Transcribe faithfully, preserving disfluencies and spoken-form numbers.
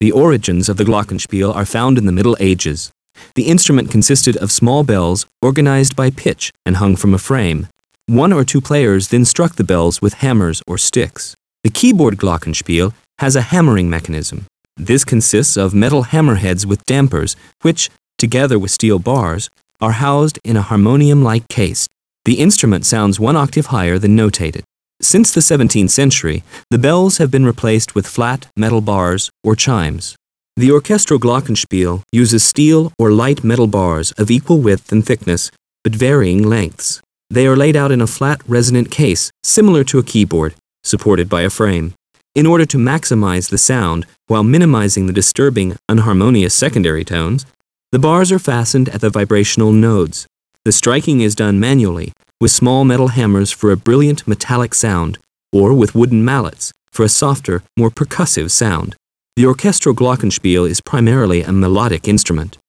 The origins of the glockenspiel are found in the Middle Ages. The instrument consisted of small bells organized by pitch and hung from a frame. One or two players then struck the bells with hammers or sticks. The keyboard glockenspiel has a hammering mechanism. This consists of metal hammerheads with dampers, which, together with steel bars, are housed in a harmonium-like case. The instrument sounds one octave higher than notated. Since the seventeenth century, the bells have been replaced with flat metal bars or chimes. The orchestral glockenspiel uses steel or light metal bars of equal width and thickness, but varying lengths. They are laid out in a flat resonant case, similar to a keyboard, supported by a frame. In order to maximize the sound while minimizing the disturbing, unharmonious secondary tones, the bars are fastened at the vibrational nodes. The striking is done manually, with small metal hammers for a brilliant metallic sound, or with wooden mallets for a softer, more percussive sound. The orchestral glockenspiel is primarily a melodic instrument.